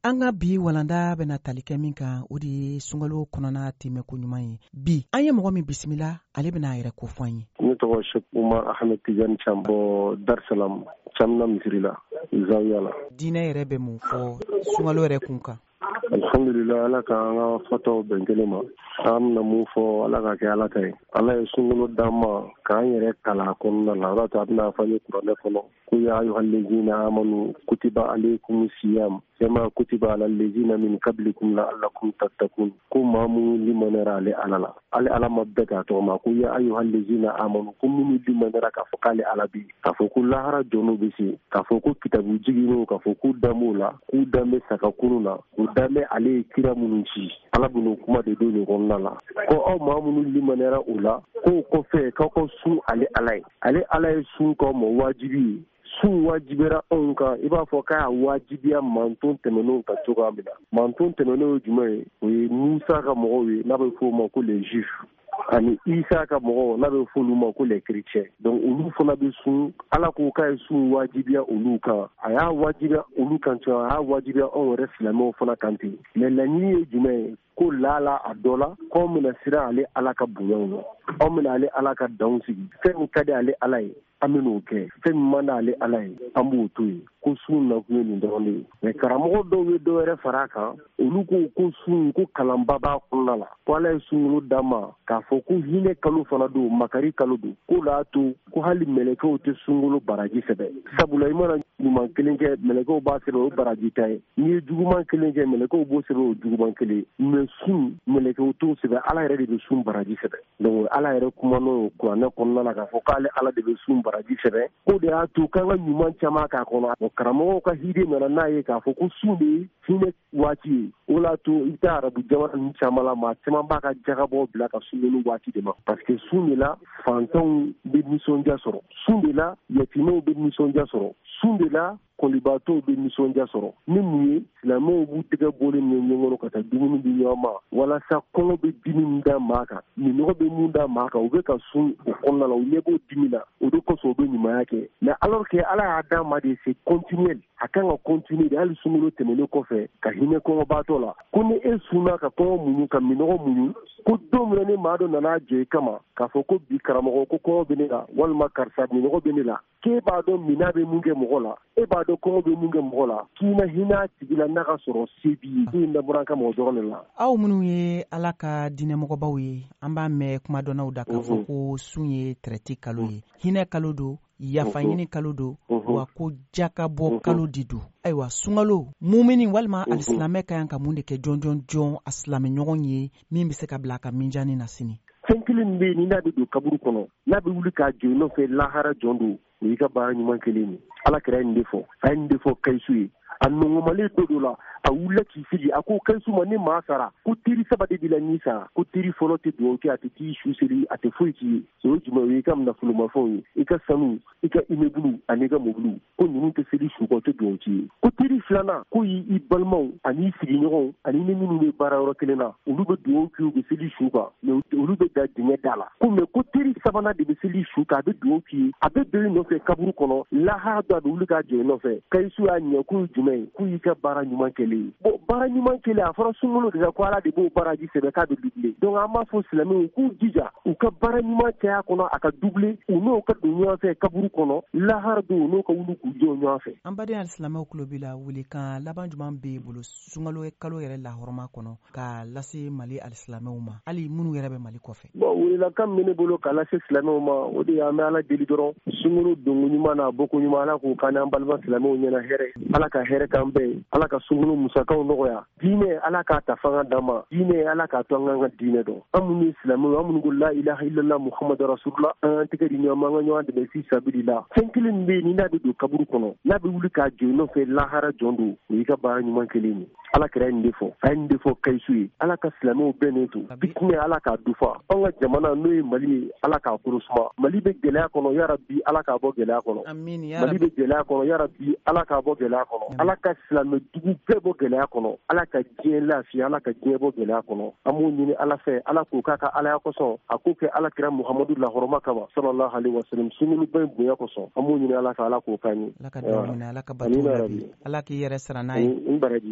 An ka bi walanda bɛna tali kɛ min kan o de ye sunkalo kɔnɔna tɛmɛko ɲuman ye. Bi an ye mɔgɔ min bisimila ale bɛna a yɛrɛ ko fɔ an ye. Ne tɔgɔ Sheikh Umar Ahmed Tidiane Thiam bɔ Dar es Salaam Camina misiri la Zawiya la. Diinɛ yɛrɛ bɛ mun fɔ sunkalo yɛrɛ kun kan? Alhamdulillah, ala ka an ka fataw bɛn kelen ma. An bɛna mun fɔ ala ka kɛ ala ta ye. Ala ye sunkalo d'an ma k'an yɛrɛ kala kɔnɔna la. O de la a bɛna fɔ an ye kuranɛ kɔnɔ ko ya ayyuhallazina amanu kutiba alaykumus siyam kama kutiba alal ladzina min qablikum la'allakum tattaqun. Ko maa minnu limanɛra ale ala la. Ale ala ma bɛɛ k'a tɔgɔ ma ko ya ayyuhallazina amanu ko minnu limanɛra k'a fɔ k'ale ala bi. K'a fɔ ko lahara jɔnw bɛ se. K'a fɔ ko kitabu jiginw k'a fɔ k'u danb'o la. K'u danbɛ sagakunu na. K'u danbɛ ale ye kira minnu ci. Ala bɛn'o kuma de don nin kɔnɔna la. Ko aw maa minnu limanɛra o la k'o kɔfɛ k'aw ka sun ale ala ye. Ale ala ye sun k'aw ma wajibi ye. Sun wajibira anw kan i b'a fɔ k'a y'a wajibiya manton tɛmɛnenw kan cogoya min na. Manton tɛmɛnenw ye jumɛn ye? O ye Musa ka mɔgɔw ye n'a bɛ fɔ o ma ko les juifs. Ani Isa ka mɔgɔw n'a bɛ fɔ olu ma ko les chrétiens. Donc olu fana bɛ sun ala ko k'a ye sun wajibiya olu kan. A y'a wajibiya olu kan cogo a y'a wajibiya anw yɛrɛ silamɛw fana kan ten. Mais laɲini ye jumɛn ye? Ko lala a dɔ la k'anw bɛna siran ale ala ka bonyaw na. Anw bɛna ale ala ka danw sigi. Fɛn min ka di ale ala ye an bɛn'o kɛ. Fɛn min man d'ale ala ye an b'o to yen. Ko sun nakun ye nin dɔrɔn de ye. Mais karamɔgɔ dɔw ye dɔ wɛrɛ fara a kan olu ko sun ko kalanba b'a kɔnɔna la. Ko ala ye sunkalo d'an ma k'a fɔ ko hinɛ kalo fana don makari kalo don. Ko l'a to ko hali mɛlɛkɛw tɛ sunkalo baraji sɛbɛ. Sabula i mana ɲuman kelen kɛ mɛlɛkɛw b'a sɛbɛn o baraji ta ye. N'i ye juguman kelen kɛ mɛlɛkɛw b'o sɛbɛn o juguman kelen. Mais sun mɛlɛkɛw t'o sɛbɛn ala yɛrɛ de bɛ sun baraji sɛbɛn. Donc ala yɛrɛ kuma n'o kuranɛ kɔnɔna la k'a fɔ k'ale ala de bɛ sun baraji sɛbɛn. Ko de y'a to k'an ka ɲuman caman k'a kɔnɔ. Karamɔgɔw ka hide nana n'a ye k'a fɔ ko sun de ye hinɛ waati ye. O l'a to i bɛ taa arabu jamana ninnu caman la maa caman b'a ka jagabɔ bila ka sunkalo waati de ma. Parce que sun de la fantanw bɛ nisɔndiya sɔrɔ. Sun de la yatimɛw bɛ nisɔndiya sɔrɔ. Sun de la kɔlibaatɔw bɛ nisɔndiya sɔrɔ. Ni mun ye silamɛw b'u tɛgɛ bɔlen min ɲɔgɔn kɔnɔ ka taa dumuni di ɲɔgɔn ma walasa kɔngɔ bɛ dimi min da maa kan minɔgɔ bɛ mun da maa kan u bɛ ka sun o kɔnɔna la u ɲɛ b'o dimi na o de kosɔn u bɛ ɲumanya kɛ. Mais alors que ala y'a d'a ma de c'est continuel a kan ka continuer de hali sunkalo tɛmɛnen kɔfɛ ka hinɛ kɔngɔbaatɔ la. Ko ni e sunna ka kɔngɔ muɲu ka minɔgɔ muɲu ko don min ni maa dɔ nana jɔ i kama k'a fɔ ko bi karamɔgɔ ko kɔngɔ bɛ ne la walima karisa minɔgɔ bɛ ne la k'e b'a dɔn mina bɛ mun kɛ mɔgɔ la e b'a dɔn kɔngɔ bɛ mun kɛ mɔgɔ la k'i na hinɛ tigi la n'a ka sɔrɔ se b'i ye. Ko in dabɔra an ka mɔgɔ dɔrɔn de la. Aw minnu ye ala ka diinɛmɔgɔbaw ye an b'a mɛn kuma dɔnnaw da k'a fɔ ko sun ye traité kalo ye. Hinɛ kalo don yafa ɲini kalo don wa ko jakabɔ kalo de don. Ayiwa sunkalo mumini walima alisilamɛ ka yan ka mun de kɛ jɔn jɔn a silamɛɲɔgɔn ye min bɛ se ka bila a ka minjani na sini. Fɛn kelen bɛ yen ni n'a bɛ don kaburu kɔnɔ n'a bɛ wuli k'a jɔ i nɔfɛ lahara jɔn don o y'i ka baara ɲuman kelen ye. Ala kɛra nin de fɔ a ye nin de fɔ Kayisu ye a nɔgɔmalen dɔ la a wulila k'i sigi a ko Kayisu ma ni maa sara ko teri saba de b'i la n'i sara ko teri fɔlɔ tɛ dugawu kɛ a tɛ k'i su seli a tɛ foyi k'i ye. O ye jumɛn ye i ka nafolomafɛnw ye i ka sanu i ka immeuble ani i ka mobile ko ninnu tɛ seli su kɔ tɛ dugawu k'i ye. Ko teri filanan ko i balimaw ani i sigiɲɔgɔnw ani ni minnu bɛ baara yɔrɔ kelen na olu bɛ dugawu k'i u bɛ seli su kan mais olu bɛ da dingɛ da la. Ko mais ko teri sabanan de bɛ seli su kan a bɛ dugawu k'i ye a bɛ don i nɔfɛ kaburu kɔnɔ lahara dɔ a bɛ wuli k'a jɔ i nɔfɛ. Kayisu y'a ɲɛ k'o ye jumɛn ye k'u y'i ka baara ɲuman kɛlen ye. Bon baara ɲuman kɛlen a fɔra sunkalo de la ko ala de b'o baaraji sɛbɛn k'a bɛ doublé. Donc an b'a fɔ silamɛw k'u jija u ka baara ɲuman caya kɔnɔ a ka doublé u n'o ka don ɲɔgɔn fɛ kaburu kɔnɔ lahara don u n'o ka wuli k'u jɔ ɲɔgɔn fɛ. An baden alisilamɛw kulo b'i la wuli kan laban jumɛn b'i bolo sunkalo kalo yɛrɛ lahɔrɔma kɔnɔ k'a lase Mali alisilamɛw ma hali minnu yɛrɛ bɛ Mali kɔfɛ. Bon welekan min bɛ ne bolo k'a lase silamɛw ma o de ye an bɛ ala deli dɔrɔn sunkalo donko ɲuman n'a bɔko ɲuman ala k'o k'an n'an balima silamɛw ɲɛna hɛrɛ ala ka hɛrɛ k'an bɛɛ ye ala ka sunkalo musakaw nɔgɔya diinɛ ala k'a ta fanga d'an ma diinɛ ala k'a to an k'an ka diinɛ dɔn an minnu ye silamɛw an minnu ko la ilaha illallah muhamadu rasulullah an k'an tɛgɛ di ɲɔgɔn ma an ka ɲɔgɔn dɛmɛ fi sabilillah. Fɛn kelen min bɛ yen ni n'a bɛ don kaburu kɔnɔ n'a bɛ wuli k'a jɔ i nɔfɛ lahara jɔn don o y'i ka baara ɲuman kelen ye. Ala kɛra nin de fɔ a ye nin de fɔ Kayisu ye ala ka silamɛw bɛɛ ne to fitinɛ ala k'a dufa an ka jamana n'o ye Mali ye ala k'a korosuma Mali bɛ gɛlɛya kɔnɔ yarabi ala k'a bɔ gɛlɛya kɔnɔ. Mali bɛ gɛlɛya kɔnɔ yarabi ala k'a bɔ gɛlɛya kɔnɔ ala ka silamɛ dugu bɛɛ bɔ gɛlɛya kɔnɔ ala ka diɲɛ lafiya ala ka diɲɛ bɔ gɛlɛya kɔnɔ an b'o ɲini ala fɛ ala k'o k'a ka alaya kosɔn a k'o kɛ ala kɛra Muhamadu lahɔrɔma kama sallallahu alaihi wasallam sunkaloba in bonya kosɔn an b'o ɲini ala fɛ ala k'o k'an ye. Ala ka dɛmɛ minɛ ala ka bato la bi ala k'i yɛrɛ sara n'a ye. N baraji. N se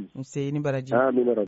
i ni baraji. Amina.